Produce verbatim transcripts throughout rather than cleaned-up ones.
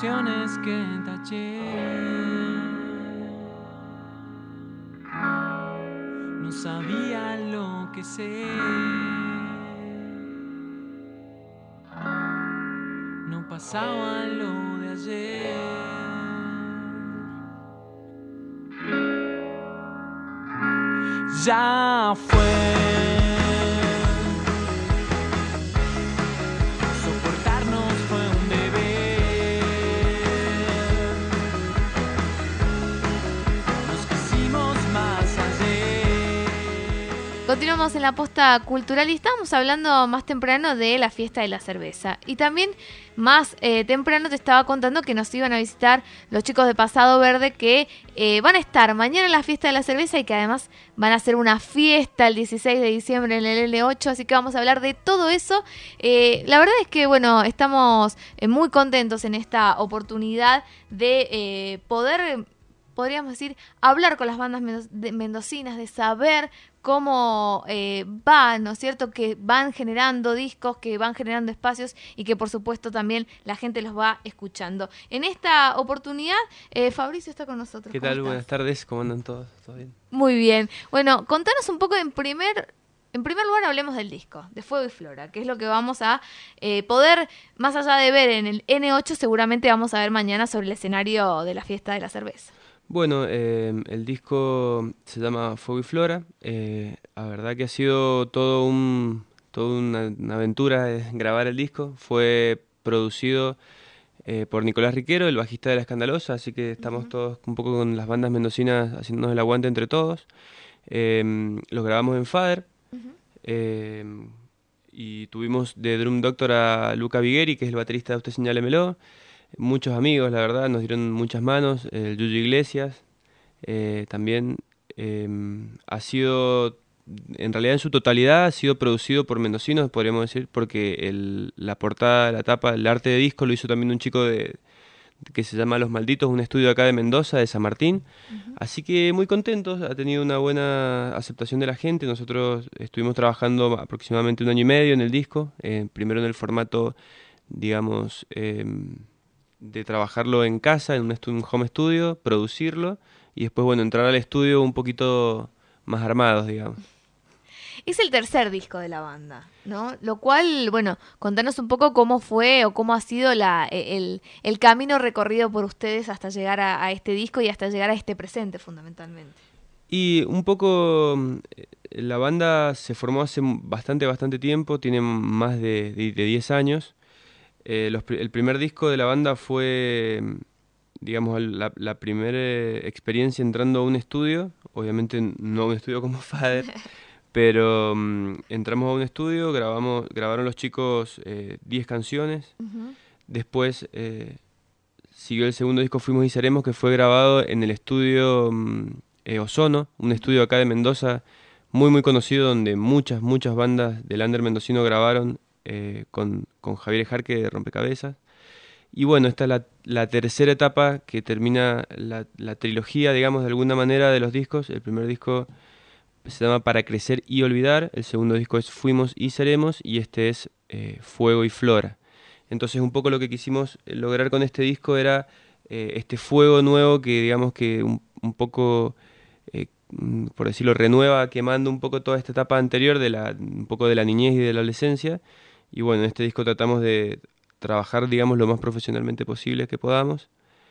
canciones que taché. No sabía lo que sé. No pasaba lo de ayer. Ya fue. Soportarnos fue un deber. Nos quisimos más ayer. Continuamos en la posta cultural y estábamos hablando más temprano de la fiesta de la cerveza. Y también más eh, temprano te estaba contando que nos iban a visitar los chicos de Pasado Verde que eh, van a estar mañana en la fiesta de la cerveza y que además van a hacer una fiesta el dieciséis de diciembre en el L ocho, así que vamos a hablar de todo eso. Eh, la verdad es que, bueno, estamos eh, muy contentos en esta oportunidad de eh, poder, podríamos decir, hablar con las bandas mendo- de- mendocinas, de saber cómo eh, van, ¿no es cierto?, que van generando discos, que van generando espacios y que por supuesto también la gente los va escuchando. En esta oportunidad, eh, Fabricio está con nosotros. ¿Qué ¿Cómo tal? estás? Buenas tardes, ¿cómo andan todos? ¿Todo bien? Muy bien. Bueno, contanos un poco en primer... En primer lugar, hablemos del disco, de Fuego y Flora, que es lo que vamos a eh, poder, más allá de ver en el N ocho, seguramente vamos a ver mañana sobre el escenario de la fiesta de la cerveza. Bueno, eh, el disco se llama Fuego y Flora. Eh, la verdad que ha sido todo un, toda una, una aventura eh, grabar el disco. Fue producido eh, por Nicolás Riquero, el bajista de La Escandalosa, así que estamos Uh-huh. todos un poco con las bandas mendocinas haciéndonos el aguante entre todos. Eh, los grabamos en Fader. Uh-huh. eh, y tuvimos de Drum Doctor a Luca Vigueri, que es el baterista de Usted Señálemelo. Muchos amigos, la verdad, nos dieron muchas manos. El Yuyo Iglesias eh, también eh, ha sido, en realidad en su totalidad, ha sido producido por mendocinos, podríamos decir, porque el, la portada, la tapa, el arte de disco lo hizo también un chico de, que se llama Los Malditos, un estudio acá de Mendoza, de San Martín. Uh-huh. Así que muy contentos, ha tenido una buena aceptación de la gente. Nosotros estuvimos trabajando aproximadamente un año y medio en el disco, eh, primero en el formato, digamos... Eh, de trabajarlo en casa, en un, estu- un home studio, producirlo y después, bueno, entrar al estudio un poquito más armados, digamos. Es el tercer disco de la banda, ¿no? Lo cual, bueno, contanos un poco cómo fue o cómo ha sido la, el, el camino recorrido por ustedes hasta llegar a, a este disco y hasta llegar a este presente, fundamentalmente. Y un poco, eh, la banda se formó hace bastante, bastante tiempo, tiene más de, de, de diez años. Eh, los, el primer disco de la banda fue, digamos, la, la primera experiencia entrando a un estudio, obviamente no a un estudio como Fader, pero um, entramos a un estudio, grabamos, grabaron los chicos eh, diez canciones, Uh-huh. después eh, siguió el segundo disco Fuimos y Seremos, que fue grabado en el estudio um, eh, Ozono, un estudio acá de Mendoza muy muy conocido donde muchas, muchas bandas del under mendocino grabaron. Eh, con, con Javier Jarque de Rompecabezas. Y bueno, esta es la, la tercera etapa que termina la, la trilogía, digamos, de alguna manera de los discos. El primer disco se llama Para Crecer y Olvidar, el segundo disco es Fuimos y Seremos y este es eh, Fuego y Flora. Entonces un poco lo que quisimos lograr con este disco era eh, este fuego nuevo que digamos que un, un poco... Eh, por decirlo, renueva, quemando un poco toda esta etapa anterior, de la, un poco de la niñez y de la adolescencia. Y bueno, en este disco tratamos de trabajar, digamos, lo más profesionalmente posible que podamos.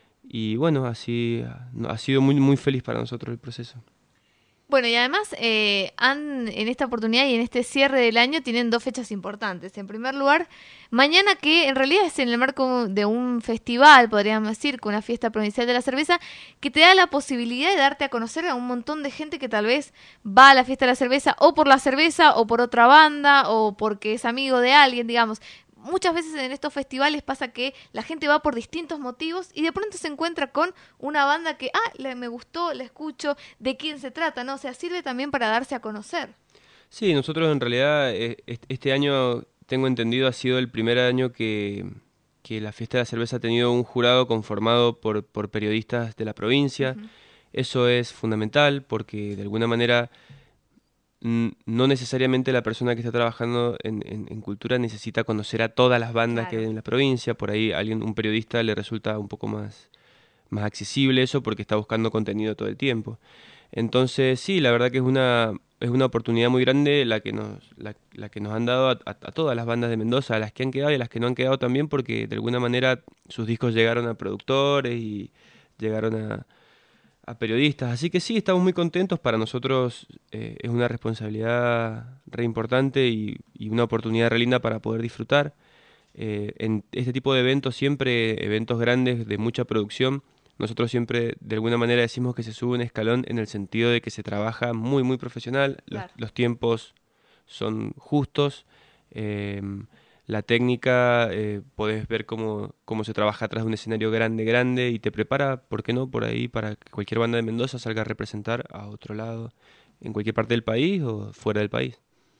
Y bueno, así ha sido muy, muy feliz para nosotros el proceso. Bueno, y además eh, han, en esta oportunidad y en este cierre del año tienen dos fechas importantes. En primer lugar, mañana, que en realidad es en el marco de un festival, podríamos decir, con una fiesta provincial de la cerveza, que te da la posibilidad de darte a conocer a un montón de gente que tal vez va a la fiesta de la cerveza o por la cerveza o por otra banda o porque es amigo de alguien, digamos. Muchas veces en estos festivales pasa que la gente va por distintos motivos y de pronto se encuentra con una banda que, ah, le, me gustó, la escucho, de quién se trata, ¿no? O sea, sirve también para darse a conocer. Sí, nosotros en realidad eh, este año, tengo entendido, ha sido el primer año que, que la fiesta de la cerveza ha tenido un jurado conformado por, por periodistas de la provincia. Uh-huh. Eso es fundamental porque de alguna manera n- no necesariamente la persona que está trabajando en, en- en cultura necesita conocer a todas las bandas que hay Claro. en la provincia. Por ahí alguien, un periodista le resulta un poco más, más accesible eso porque está buscando contenido todo el tiempo. Entonces, sí, la verdad que es una, es una oportunidad muy grande la que nos, la, la que nos han dado a, a- a todas las bandas de Mendoza, a las que han quedado y a las que no han quedado también, porque de alguna manera sus discos llegaron a productores y llegaron a, a periodistas. Así que sí, estamos muy contentos. Para nosotros eh, es una responsabilidad re importante y, y una oportunidad re linda para poder disfrutar. Eh, en este tipo de eventos, siempre eventos grandes de mucha producción, nosotros siempre de alguna manera decimos que se sube un escalón en el sentido de que se trabaja muy muy profesional, los, Claro. los tiempos son justos, eh, la técnica, eh, podés ver cómo, cómo se trabaja atrás de un escenario grande, grande y te prepara, ¿por qué no?, por ahí para que cualquier banda de Mendoza salga a representar a otro lado, en cualquier parte del país o fuera del país.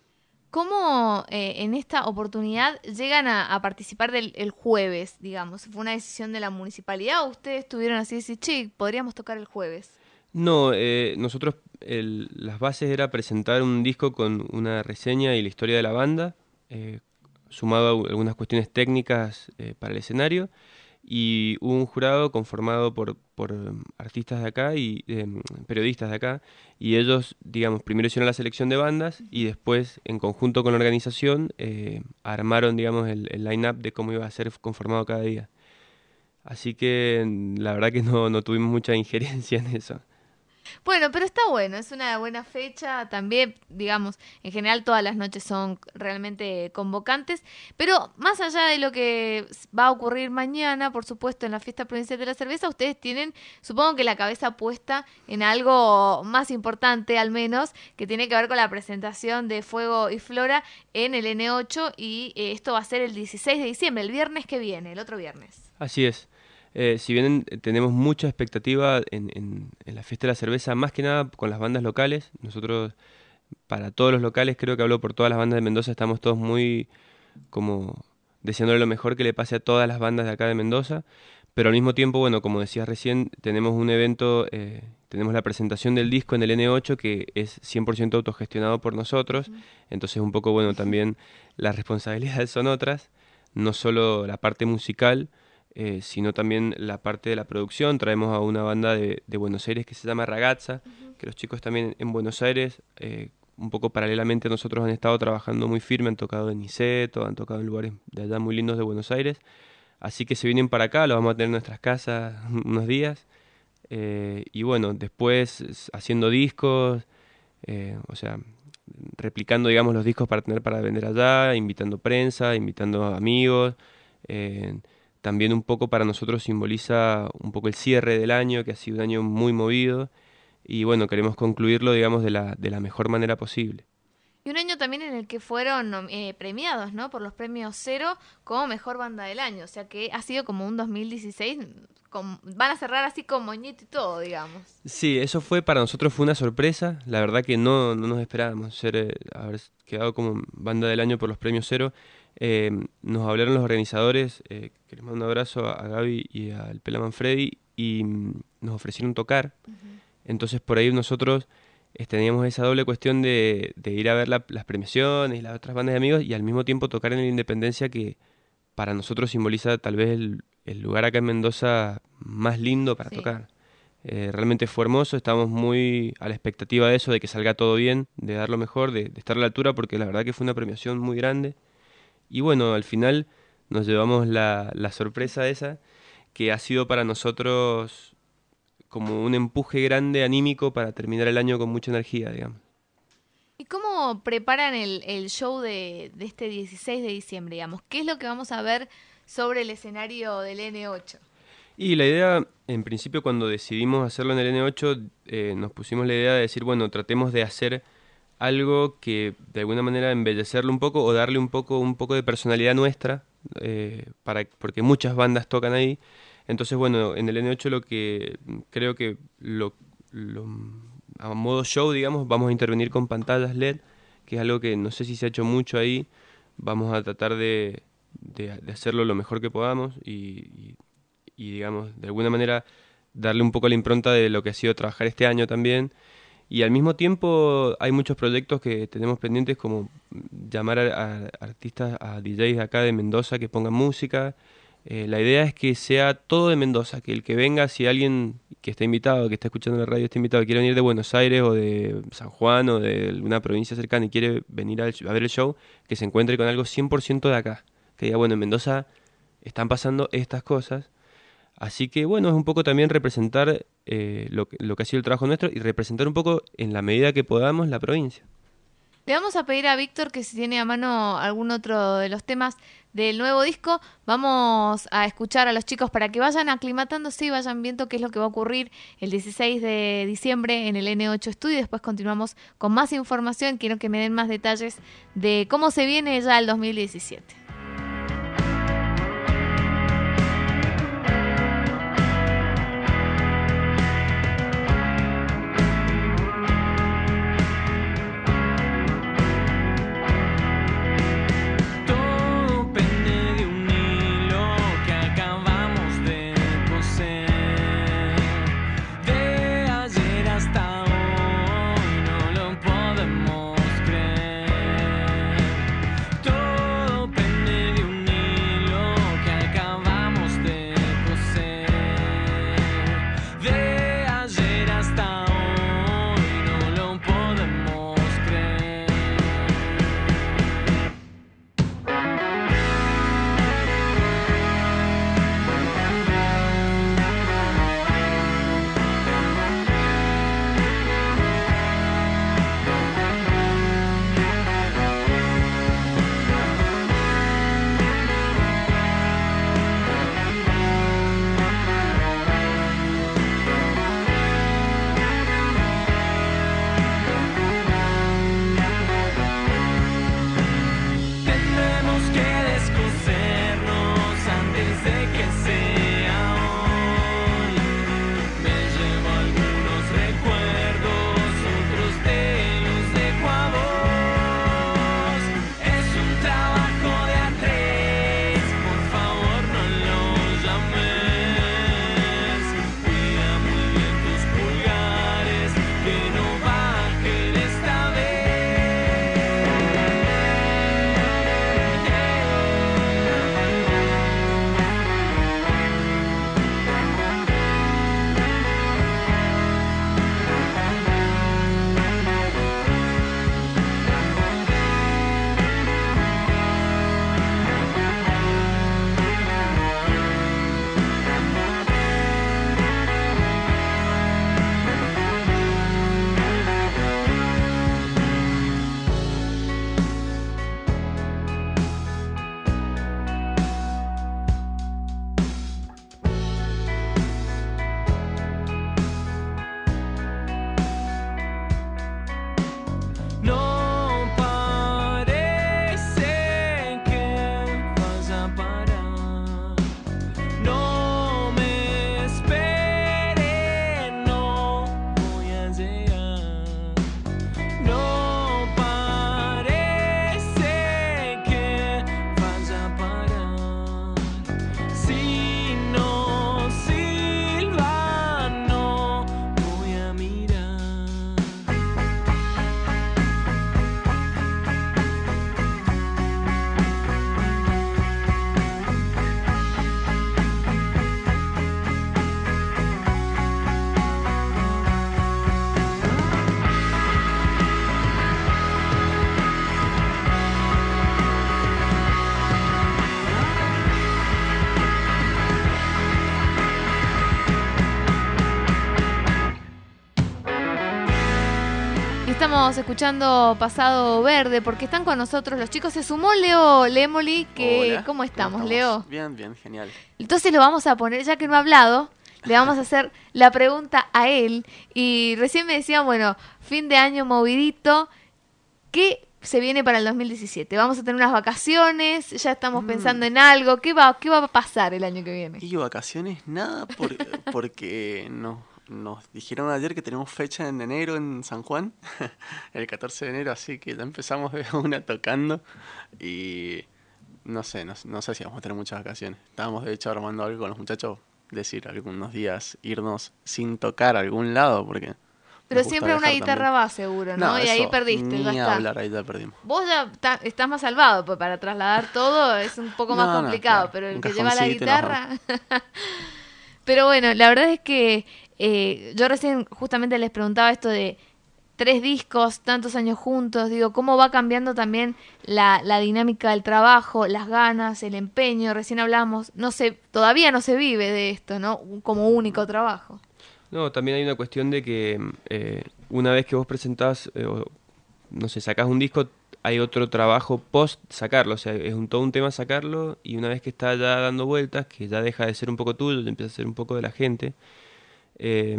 ¿Cómo eh, en esta oportunidad llegan a, a participar del el jueves, digamos? ¿Fue una decisión de la municipalidad o ustedes tuvieron así decir, che, podríamos tocar el jueves? No, eh, nosotros el- las bases era presentar un disco con una reseña y la historia de la banda, eh, sumado a u- algunas cuestiones técnicas eh, para el escenario, y hubo un jurado conformado por, por em, artistas de acá y em, periodistas de acá, y ellos, digamos, primero hicieron la selección de bandas y después, en conjunto con la organización, eh, armaron, digamos, el, el line-up de cómo iba a ser conformado cada día. Así que mm, la verdad que no, no tuvimos mucha injerencia en eso. Bueno, pero está bueno, es una buena fecha también, digamos, en general todas las noches son realmente convocantes, pero más allá de lo que s- va a ocurrir mañana, por supuesto, en la Fiesta Provincial de la Cerveza, ustedes tienen, supongo que la cabeza puesta en algo más importante, al menos, que tiene que ver con la presentación de Fuego y Flora en el N ocho y eh, esto va a ser el dieciséis de diciembre, el viernes que viene, el otro viernes. Así es. Eh, si bien eh, tenemos mucha expectativa en, en- en la fiesta de la cerveza, más que nada con las bandas locales, nosotros para todos los locales, creo que hablo por todas las bandas de Mendoza, estamos todos muy como deseándole lo mejor que le pase a todas las bandas de acá de Mendoza, pero al mismo tiempo, bueno, como decías recién, tenemos un evento, eh, tenemos la presentación del disco en el N ocho que es cien por ciento autogestionado por nosotros, entonces un poco, bueno, también las responsabilidades son otras, no solo la parte musical, eh, sino también la parte de la producción. Traemos a una banda de, de Buenos Aires que se llama Ragazza, que los chicos también en Buenos Aires, eh, un poco paralelamente a nosotros, han estado trabajando muy firme, han tocado en Niceto, han tocado en lugares de allá muy lindos de Buenos Aires, así que se vienen para acá, los vamos a tener en nuestras casas unos días, eh, y bueno, después s- haciendo discos, eh, o sea, replicando, digamos, los discos para tener para vender allá, invitando prensa, invitando amigos. eh, También un poco para nosotros simboliza un poco el cierre del año, que ha sido un año muy movido. Y bueno, queremos concluirlo, digamos, de la, de la mejor manera posible. Y un año también en el que fueron nom- eh, premiados, ¿no? Por los premios Cero como mejor banda del año. O sea que ha sido como un dos mil dieciséis. con- van a cerrar así con moñito y todo, digamos. Sí, eso fue para nosotros fue una sorpresa. La verdad que no, no nos esperábamos ser, eh, haber quedado como banda del año por los premios Cero. Eh, nos hablaron los organizadores, eh, que les mando un abrazo a, a Gaby y al Pelaman Freddy, y mm, nos ofrecieron tocar. Entonces por ahí nosotros eh, teníamos esa doble cuestión de, de ir a ver la- las premiaciones y las otras bandas de amigos y al mismo tiempo tocar en la Independencia, que para nosotros simboliza tal vez el, el lugar acá en Mendoza más lindo para Sí. tocar. Eh, realmente fue hermoso, estábamos muy a la expectativa de eso, de que salga todo bien, de dar lo mejor, de, de estar a la altura, porque la verdad que fue una premiación muy grande. Y bueno, al final nos llevamos la, la sorpresa esa, que ha sido para nosotros como un empuje grande anímico para terminar el año con mucha energía, digamos. ¿Y cómo preparan el, el show de, de este dieciséis de diciembre, digamos? ¿Qué es lo que vamos a ver sobre el escenario del N ocho? Y la idea, en principio, cuando decidimos hacerlo en el N ocho, eh, nos pusimos la idea de decir, bueno, tratemos de hacer algo que de alguna manera embellecerlo un poco o darle un poco, un poco de personalidad nuestra, eh, para, porque muchas bandas tocan ahí. Entonces, bueno, en el N ocho lo que creo que lo, lo- a modo show, digamos, vamos a intervenir con pantallas L E D, que es algo que no sé si se ha hecho mucho ahí. Vamos a tratar de, de, de hacerlo lo mejor que podamos y, y, y, digamos, de alguna manera darle un poco la impronta de lo que ha sido trabajar este año también. Y al mismo tiempo hay muchos proyectos que tenemos pendientes, como llamar a, a artistas, a D Js de acá de Mendoza que pongan música. Eh, la idea es que sea todo de Mendoza, que el que venga, si alguien que está invitado, que está escuchando la radio, está invitado, quiere venir de Buenos Aires o de San Juan o de una provincia cercana y quiere venir al- a ver el show, que se encuentre con algo cien por ciento de acá. Que diga, bueno, en Mendoza están pasando estas cosas. Así que bueno, es un poco también representar eh, lo, que- lo que ha sido el trabajo nuestro y representar un poco, en la medida que podamos, la provincia. Le vamos a pedir a Víctor que si tiene a mano algún otro de los temas del nuevo disco, vamos a escuchar a los chicos para que vayan aclimatándose y vayan viendo qué es lo que va a ocurrir el dieciséis de diciembre en el N ocho Studio. Después continuamos con más información. Quiero que me den más detalles de cómo se viene ya el dos mil diecisiete. Todo pende de un hilo que acabamos de coser. De ayer hasta hoy no lo podemos creer. Todo pende de un hilo que acabamos de coser. De ayer hasta hoy no lo podemos creer. Tenemos que descosernos antes de que sea hoy. Me llevo algunos recuerdos, otros te los dejo a vos. Es un trabajo de a tres, por favor no lo llames. Cuida muy bien tus pulgares, que no bajen esta vez. No parece que vaya a parar. No me espere, no voy a llegar. No parece que vaya a parar. Si no silba, no voy a mirar. Y estamos escuchando Pasado Verde porque están con nosotros los chicos. Se sumó Leo Lemoli, que Hola, ¿cómo estamos, ¿cómo Leo? Bien, bien, genial. Entonces lo vamos a poner, ya que no ha hablado, le vamos a hacer la pregunta a él. Y recién me decían, bueno, fin de año movidito, ¿qué se viene para el dos mil diecisiete? ¿Vamos a tener unas vacaciones? ¿Ya estamos Mm. pensando en algo? ¿Qué va, qué va a pasar el año que viene? Y vacaciones, nada, por- porque no, nos dijeron ayer que tenemos fecha en enero en San Juan, el catorce de enero, así que ya empezamos de una tocando y no sé, no, no sé si vamos a tener muchas vacaciones. Estábamos de hecho armando algo con los muchachos, decir algunos días irnos sin tocar a algún lado, porque Pero nos gusta siempre una viajar guitarra también. va seguro, ¿no? y ahí eso, perdiste, ni ya está. hablar, ahí ya perdimos. Vos ya ta- estás más salvado, pues para trasladar todo es un poco más No, no, complicado, claro, pero el un que lleva la cajoncito y nos guitarra... Pero bueno, la verdad es que eh, yo recién justamente les preguntaba esto de tres discos, tantos años juntos, digo, cómo va cambiando también la, la dinámica del trabajo, las ganas, el empeño, recién hablamos, no sé, todavía no se vive de esto, ¿no? Como único trabajo. No, también hay una cuestión de que eh, una vez que vos presentás, eh, o, no sé, sacás un disco, hay otro trabajo post sacarlo, o sea, es un, todo un tema sacarlo y una vez que está ya dando vueltas, que ya deja de ser un poco tuyo, ya empieza a ser un poco de la gente, eh,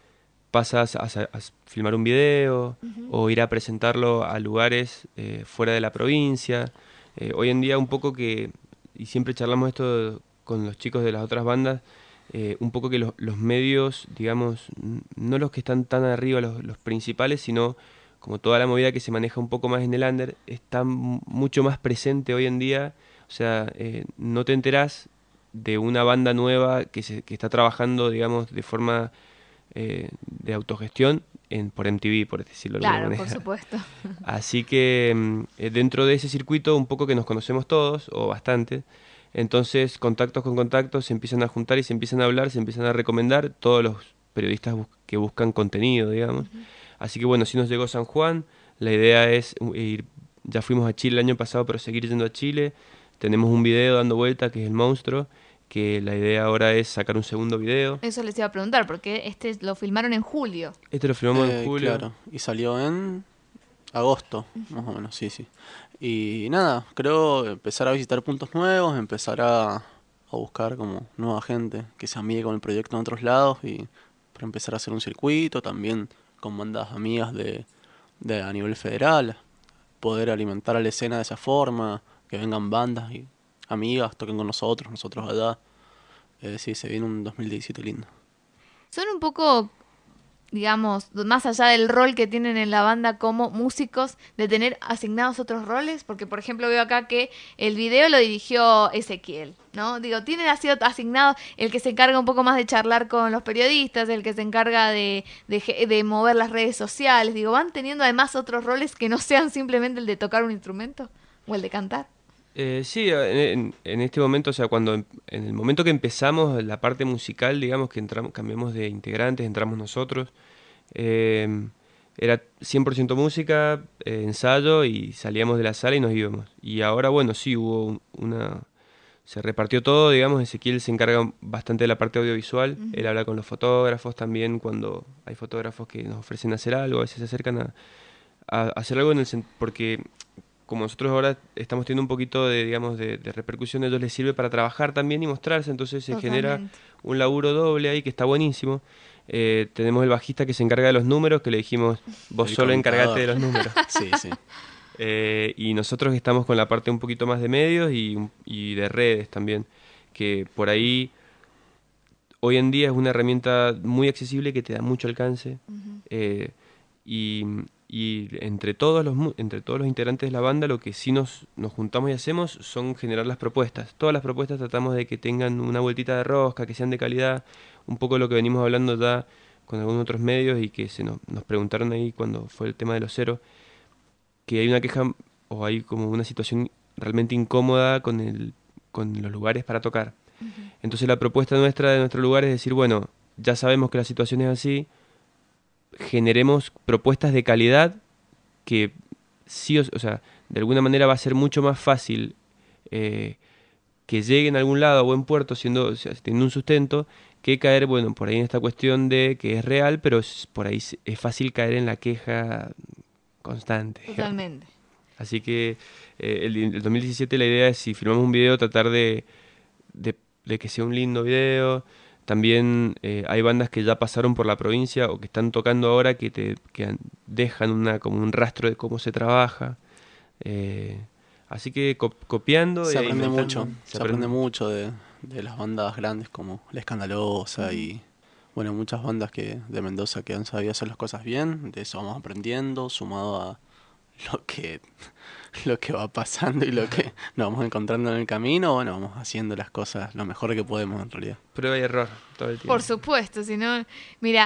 pasas a, a- a filmar un video o ir a presentarlo a lugares eh, fuera de la provincia. Eh, hoy en día un poco que, y siempre charlamos esto con los chicos de las otras bandas, eh, un poco que los, los medios, digamos, n- no los que están tan arriba, los, los principales, sino como toda la movida que se maneja un poco más en el under, está m- mucho más presente hoy en día. O sea, eh, no te enterás de una banda nueva que, se, que está trabajando, digamos, de forma eh, de autogestión en, por M T V, por decirlo de alguna Claro, manera. por supuesto. Así que mm, eh, dentro de ese circuito, un poco que nos conocemos todos, o bastante, entonces contactos con contactos se empiezan a juntar y se empiezan a hablar, se empiezan a recomendar todos los periodistas bus- que buscan contenido, digamos. Así que bueno, si nos llegó San Juan, la idea es uh, ir, ya fuimos a Chile el año pasado, pero seguir yendo a Chile. Tenemos un video dando vuelta que es El Monstruo, que la idea ahora es sacar un segundo video. Eso les iba a preguntar, porque este lo filmaron en julio. Este lo filmamos Eh, en julio. Claro, y salió en agosto, más o menos, sí, sí. Y nada, creo empezar a visitar puntos nuevos, empezar a, a buscar como nueva gente que se amigue con el proyecto en otros lados y para empezar a hacer un circuito también con bandas amigas de, de a nivel federal, poder alimentar a la escena de esa forma, que vengan bandas y amigas, toquen con nosotros, nosotros allá. Eh, sí, se viene un dos mil diecisiete lindo. Son un poco, digamos, más allá del rol que tienen en la banda como músicos, de tener asignados otros roles, porque por ejemplo veo acá que el video lo dirigió Ezequiel, ¿no? Digo, tienen así asignado el que se encarga un poco más de charlar con los periodistas, el que se encarga de, de, ge- de mover las redes sociales, digo, ¿van teniendo además otros roles que no sean simplemente el de tocar un instrumento o el de cantar? Eh, sí, en, en- en este momento, o sea, cuando em- en el momento que empezamos la parte musical, digamos que entramos, cambiamos de integrantes, entramos nosotros, eh, era cien por ciento música, eh, ensayo y salíamos de la sala y nos íbamos. Y ahora, bueno, sí, hubo un- una... Se repartió todo, digamos, Ezequiel se encarga bastante de la parte audiovisual, él habla con los fotógrafos también, cuando hay fotógrafos que nos ofrecen hacer algo, a veces se acercan a, a hacer algo en el sen- porque como nosotros ahora estamos teniendo un poquito de, digamos, de, de repercusión, a ellos les sirve para trabajar también y mostrarse, entonces se genera Totalmente. un laburo doble ahí que está buenísimo. Eh, tenemos el bajista que se encarga de los números, que le dijimos, vos El solo contador. encargate de los números. Sí, sí. Eh, y nosotros estamos con la parte un poquito más de medios y, un- y de redes también, que por ahí hoy en día es una herramienta muy accesible que te da mucho alcance. eh, y, y entre todos los mu- entre todos los integrantes de la banda lo que sí nos, nos juntamos y hacemos son generar las propuestas. Todas las propuestas tratamos de que tengan una vueltita de rosca, que sean de calidad, un poco lo que venimos hablando ya con algunos otros medios y que se nos, nos preguntaron ahí cuando fue el tema de los ceros, que hay una queja o hay como una situación realmente incómoda con el con los lugares para tocar. Entonces la propuesta nuestra de nuestro lugar es decir, bueno, ya sabemos que la situación es así, generemos propuestas de calidad que sí, o, o sea, de alguna manera va a ser mucho más fácil eh, que lleguen a algún lado a buen puerto siendo, o sea, teniendo un sustento, que caer, bueno, por ahí en esta cuestión de que es real, pero es- por ahí es es fácil caer en la queja constante. digamos. Totalmente. Así que eh, el, el dos mil diecisiete la idea es, si filmamos un video, tratar de, de, de que sea un lindo video. También eh, hay bandas que ya pasaron por la provincia o que están tocando ahora que te que han- dejan una como un rastro de cómo se trabaja. Eh, así que co- copiando Se e aprende inventando, mucho, se aprende mucho de, de las bandas grandes como La Escandalosa y bueno, muchas bandas que de Mendoza que han sabido hacer las cosas bien, de eso vamos aprendiendo, sumado a lo que lo que va pasando y lo que nos vamos encontrando en el camino, bueno, vamos haciendo las cosas lo mejor que podemos en realidad. Prueba y error todo el tiempo. Por supuesto, si no, mira,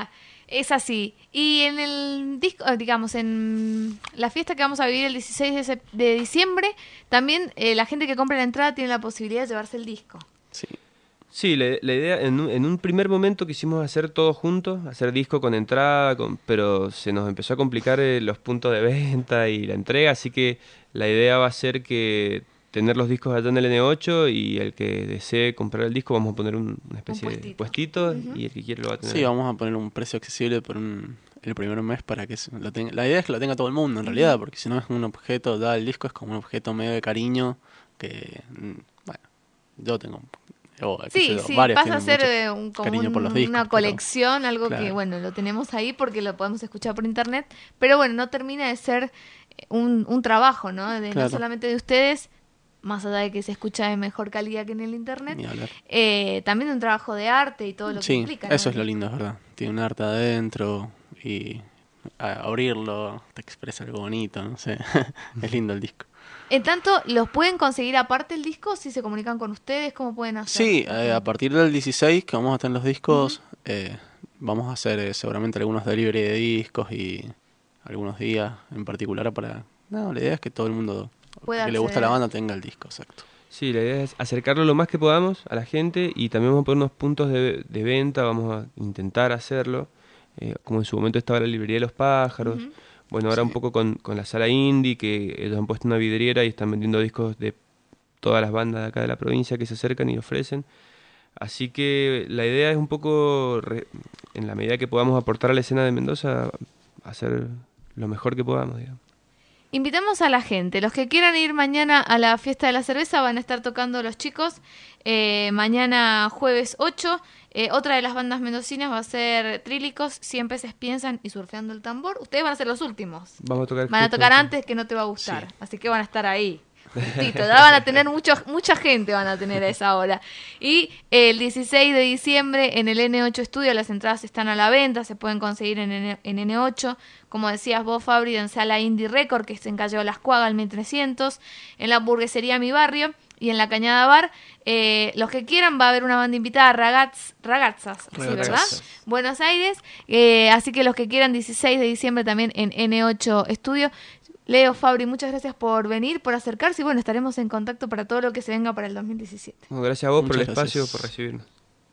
Es así. Y en el disco, eh, digamos, en la fiesta que vamos a vivir el dieciséis de, sep- de diciembre, también eh, la gente que compra la entrada tiene la posibilidad de llevarse el disco. Sí. Sí, la, la idea, en un, en un primer momento quisimos hacer todo juntos, hacer disco con entrada, con, pero se nos empezó a complicar eh, los puntos de venta y la entrega, así que la idea va a ser que tener los discos allá en el N ocho y el que desee comprar el disco vamos a poner un- una especie puestito. de puestito Ujú. y el que quiere lo va a tener. Sí, vamos a poner un precio accesible por un, el primer mes para que se- lo tenga. La idea es que lo tenga todo el mundo en realidad, porque si no es un objeto, ya el disco es como un objeto medio de cariño que, mm, bueno, yo tengo, o qué sé Sí, yo, sí, varios pasa a tienen ser mucho eh, un, como cariño por los un- discos, una pero- colección, algo que, claro. bueno, lo tenemos ahí porque lo podemos escuchar por internet, pero bueno, no termina de ser un, un trabajo, ¿no? De, Claro. No solamente de ustedes, más allá de que se escucha de mejor calidad que en el internet, Ni hablar. eh, también de un trabajo de arte y todo lo que Sí, implica, ¿no? eso es lo lindo, es verdad. Tiene un arte adentro y a- abrirlo te expresa algo bonito, no sé. Es lindo el disco. En tanto, ¿los pueden conseguir aparte el disco si se comunican con ustedes? ¿Cómo pueden hacer? Sí, eh, a partir del dieciséis que vamos a tener los discos, eh, vamos a hacer eh, seguramente algunos delivery de discos y algunos días en particular para... No, la idea es que todo el mundo Pueda que le gusta la acceder. banda tenga el disco, exacto. Sí, la idea es acercarlo lo más que podamos a la gente y también vamos a poner unos puntos de, de venta, vamos a intentar hacerlo, eh, como en su momento estaba la librería de los pájaros. Ujú. Bueno, ahora Sí. un poco con, con la sala indie, que ellos han puesto una vidriera y están vendiendo discos de todas las bandas de acá de la provincia que se acercan y ofrecen. Así que la idea es un poco, re- en la medida que podamos aportar a la escena de Mendoza, hacer lo mejor que podamos, digamos. Invitamos a la gente, los que quieran ir mañana a la fiesta de la cerveza van a estar tocando los chicos, eh, mañana jueves ocho, eh, otra de las bandas mendocinas va a ser Trílicos, cien peces piensan y Surfeando el tambor, ustedes van a ser los últimos, Vamos a tocar van a justo tocar antes. antes que no te va a gustar, Sí. así que van a estar ahí. Justito, ya van a tener mucho, mucha gente van a tener a esa hora. Y el dieciséis de diciembre en el N ocho Studio las entradas están a la venta, se pueden conseguir en, N- en N ocho, como decías vos, Fabri, en Sala Indie Record, que es en Calle Las Cuagas, al mil trescientos, en la hamburguesería Mi Barrio y en la Cañada Bar. Eh, los que quieran, va a haber una banda invitada, Ragaz, Ragazzas, ¿sí, verdad? Ragazzas. Buenos Aires, eh, así que los que quieran, dieciséis de diciembre también en N ocho Studio. Leo, Fabri, muchas gracias por venir, por acercarse y bueno, estaremos en contacto para todo lo que se venga para el dos mil diecisiete. Bueno, gracias a vos por el Muchas espacio, gracias. por recibirnos.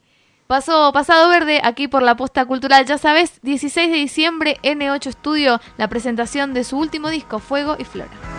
Pasó Pasado Verde aquí por la Posta Cultural, ya sabes, dieciséis de diciembre, N ocho Studio, la presentación de su último disco, Fuego y Flora.